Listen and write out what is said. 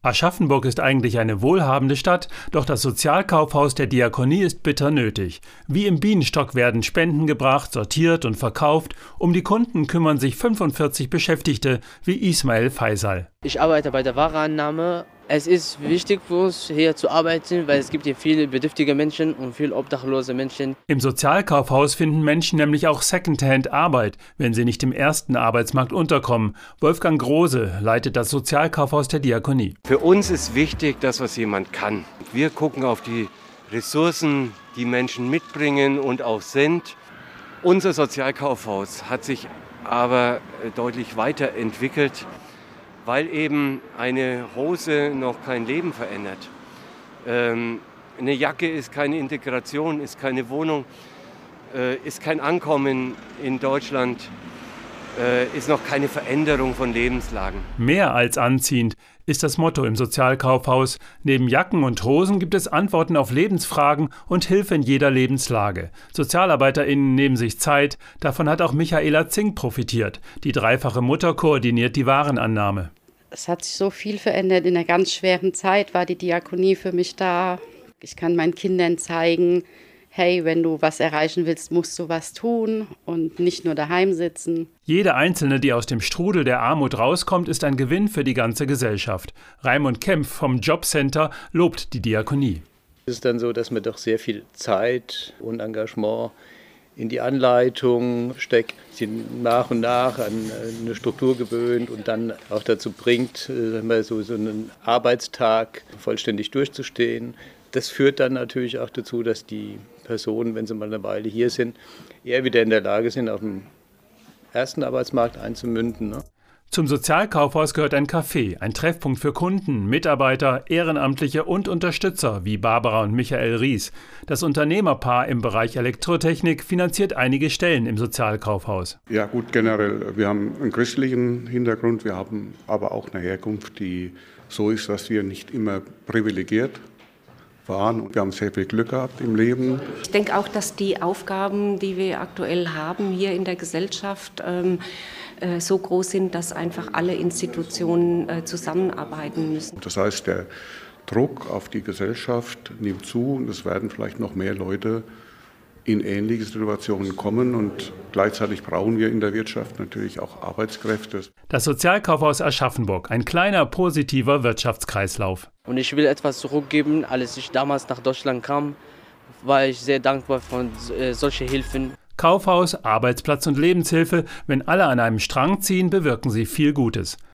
Aschaffenburg ist eigentlich eine wohlhabende Stadt, doch das Sozialkaufhaus der Diakonie ist bitter nötig. Wie im Bienenstock werden Spenden gebracht, sortiert und verkauft. Um die Kunden kümmern sich 45 Beschäftigte, wie Ismail Faisal. Ich arbeite bei der Warenannahme. Es ist wichtig für uns, hier zu arbeiten, weil es gibt hier viele bedürftige Menschen und viele obdachlose Menschen. Im Sozialkaufhaus finden Menschen nämlich auch Secondhand-Arbeit, wenn sie nicht im ersten Arbeitsmarkt unterkommen. Wolfgang Große leitet das Sozialkaufhaus der Diakonie. Für uns ist wichtig, das, was jemand kann. Wir gucken auf die Ressourcen, die Menschen mitbringen und auch sind. Unser Sozialkaufhaus hat sich aber deutlich weiterentwickelt, weil eben eine Hose noch kein Leben verändert. Eine Jacke ist keine Integration, ist keine Wohnung, ist kein Ankommen in Deutschland, ist noch keine Veränderung von Lebenslagen. Mehr als anziehend ist das Motto im Sozialkaufhaus. Neben Jacken und Hosen gibt es Antworten auf Lebensfragen und Hilfe in jeder Lebenslage. SozialarbeiterInnen nehmen sich Zeit. Davon hat auch Michaela Zink profitiert. Die dreifache Mutter koordiniert die Warenannahme. Es hat sich so viel verändert. In einer ganz schweren Zeit war die Diakonie für mich da. Ich kann meinen Kindern zeigen, hey, wenn du was erreichen willst, musst du was tun und nicht nur daheim sitzen. Jede Einzelne, die aus dem Strudel der Armut rauskommt, ist ein Gewinn für die ganze Gesellschaft. Raimund Kempf vom Jobcenter lobt die Diakonie. Es ist dann so, dass man doch sehr viel Zeit und Engagement in die Anleitung steckt, sie nach und nach an eine Struktur gewöhnt und dann auch dazu bringt, so einen Arbeitstag vollständig durchzustehen. Das führt dann natürlich auch dazu, dass die Personen, wenn sie mal eine Weile hier sind, eher wieder in der Lage sind, auf dem ersten Arbeitsmarkt einzumünden. Ne? Zum Sozialkaufhaus gehört ein Café, ein Treffpunkt für Kunden, Mitarbeiter, Ehrenamtliche und Unterstützer wie Barbara und Michael Ries. Das Unternehmerpaar im Bereich Elektrotechnik finanziert einige Stellen im Sozialkaufhaus. Ja gut, generell. Wir haben einen christlichen Hintergrund, wir haben aber auch eine Herkunft, die so ist, dass wir nicht immer privilegiert waren. Und wir haben sehr viel Glück gehabt im Leben. Ich denke auch, dass die Aufgaben, die wir aktuell haben hier in der Gesellschaft, so groß sind, dass einfach alle Institutionen zusammenarbeiten müssen. Das heißt, der Druck auf die Gesellschaft nimmt zu und es werden vielleicht noch mehr Leute in ähnliche Situationen kommen und gleichzeitig brauchen wir in der Wirtschaft natürlich auch Arbeitskräfte. Das Sozialkaufhaus Aschaffenburg, ein kleiner positiver Wirtschaftskreislauf. Und ich will etwas zurückgeben. Als ich damals nach Deutschland kam, war ich sehr dankbar für solche Hilfen. Kaufhaus, Arbeitsplatz und Lebenshilfe, wenn alle an einem Strang ziehen, bewirken sie viel Gutes.